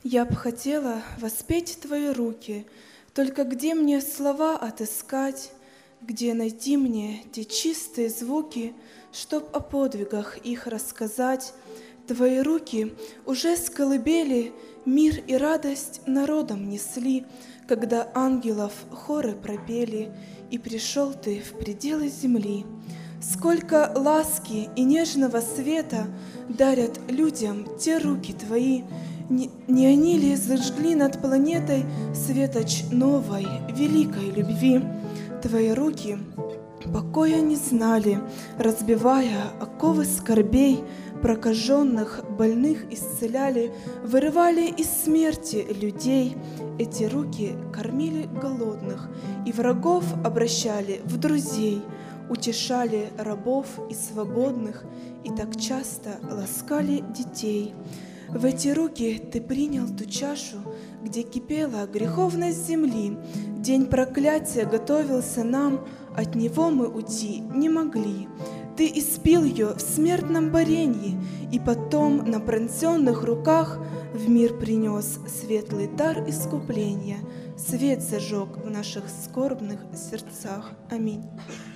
Я б хотела воспеть Твои руки, только где мне слова отыскать, где найти мне те чистые звуки, чтоб о подвигах их рассказать? Твои руки уже с колыбели мир и радость народам несли, когда ангелов хоры пропели, и пришел Ты в пределы земли. Сколько ласки и нежного света дарят людям те руки Твои, не они ли зажгли над планетой светоч новой, великой любви? Твои руки покоя не знали, разбивая оковы скорбей, прокаженных, больных исцеляли, вырывали из смерти людей. Эти руки кормили голодных и врагов обращали в друзей, утешали рабов и свободных и так часто ласкали детей. В эти руки Ты принял ту чашу, где кипела греховность земли. День проклятия готовился нам, от него мы уйти не могли. Ты испил ее в смертном боренье, и потом на пронзенных руках в мир принес светлый дар искупления. Свет зажег в наших скорбных сердцах. Аминь.